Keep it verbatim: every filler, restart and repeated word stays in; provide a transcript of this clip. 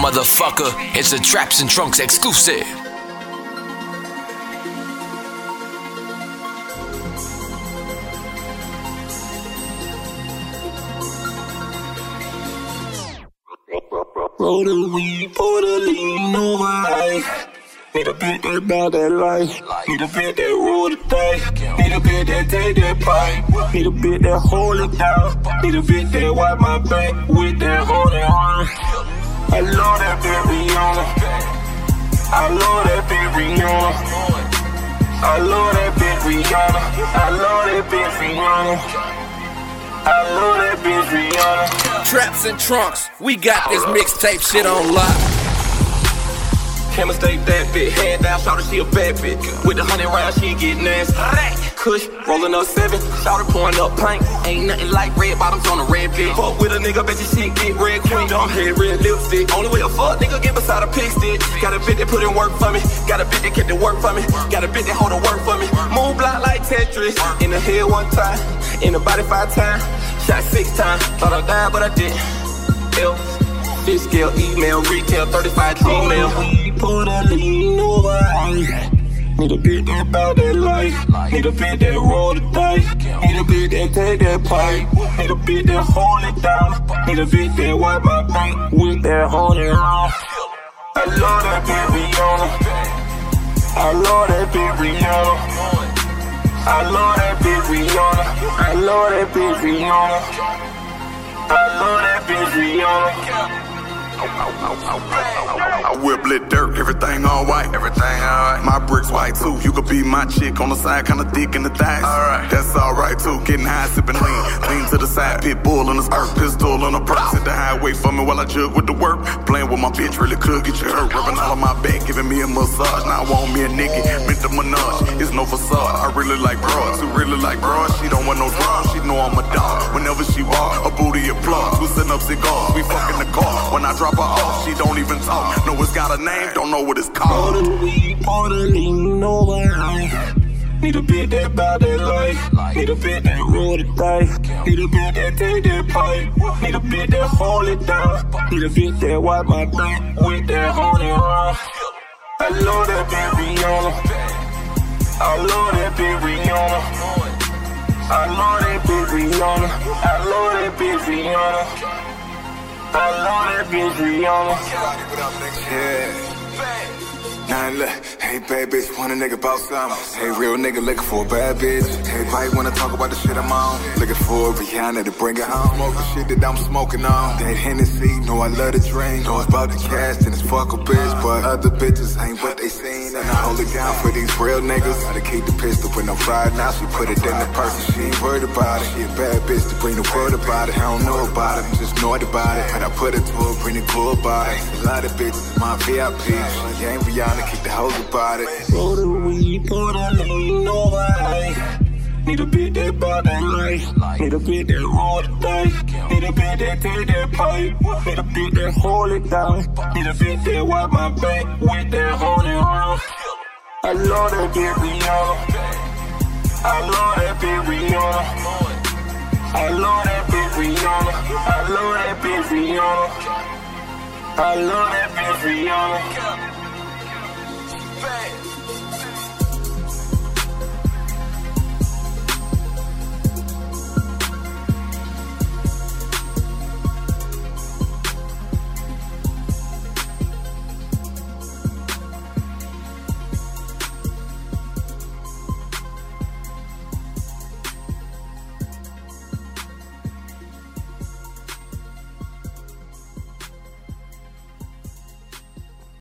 motherfucker. It's a Traps and Trunks exclusive. Roll the weed, pour the lean over ice. Need a bit that bout that life. Need a bit that rule the day. Need a bit that take that pipe. Need a bit that hold it down. Need a bit that wipe my back with that hold it on. I love that bit Rihanna. I love that bit Rihanna. I love that bit Rihanna. I love that bit Rihanna. I love that bitch Rihanna. Traps and Trunks, we got this mixtape shit on lock. Can't mistake that bitch. Hand down, shout her, she a bad bitch. With the hundred rounds, she get nasty. Kush, rolling up seven, shout her pouring up pint. Ain't nothing like red bottoms on a red bitch. Fuck with a nigga, bet your shit get red queen. Dumb head, red lipstick. Only way a fuck nigga get beside a pig stick. Got a bitch that put in work for me. Got a bitch that kept it work for me. Got a bitch that hold the work for me. Move block like Tetris. In the head one time, in the body five times. Shot six times, thought I died, but I didn't. L, fish scale, email, retail, thirty-five Gmail. Pour the lean over ice. Need a bit that bout that life. Need a bit that roll the dice. Need a bit that take that pipe. Need a bit that hold it down. Need a bit that wipe my back with that hold it on. I love that bit Rihanna. I love that bit Rihanna. I love that bitch Rihanna. I love that bitch Rihanna. I love that bitch Rihanna. I whip lit dirt, everything all white. Everything alright. My bricks white too. You could be my chick on the side, kinda thick in the thighs. Alright. That's alright too. Getting high, sipping lean. Lean to the side, pit bull on the skirt, pistol on the purse. Hit the highway for me while I jug with the work. Playing with my bitch really could get you hurt. Rubbing all of my back, giving me a massage. Now I want me a nigga, meant the menage. It's no facade. I really like broads. Who really like broads? She don't want no drugs. She know I'm a dog. Whenever she walk, a booty applause. We setting up cigars. We fucking the car. When I drop her off, she don't even talk. Know it's got a name, don't know what it's called. Pour the weed, pour the lean over ice. Need a bit that bout that life. Need a bit that roll the dice. Need a bit that take that pipe. Need a bit that hold it down. Need a bit that wipe my back with that hold it on. I love that bit Rihanna. I love that bit Rihanna. I love that bit Rihanna. I love that bit Rihanna. I love that bitch Rihanna. Yeah. Now look, hey bad bitch, want a nigga about something. Hey real nigga looking for a bad bitch. Everybody wanna talk about the shit I'm on. Looking for a Rihanna to bring it home. Smoking shit that I'm smoking on. That Hennessy, know I love the drink. Know it's about the cash and it's fuck a bitch. But other bitches ain't what they seen. And I hold it down for these real niggas. Gotta keep the pistol when I'm fried. Now she put it in the person, she ain't worried about it. She a bad bitch to bring the word about it. I don't know about it, I'm just annoyed about it. But I put it to her, bring it cool about it. A lot of bitches, my V I P. She ain't Rihanna, keep the hoes about it. Roll the weed, pour the lean over ice. Need a bit that bout that life. Need a bit that roll the dice. Need a bit that take that pipe. Need a bit that hold it down. Need a bit that wipe my back with that hold it on. I love that bit Rihanna. I love that bit Rihanna. I love that bit Rihanna. I love that bit Rihanna. I love that bitch Rihanna.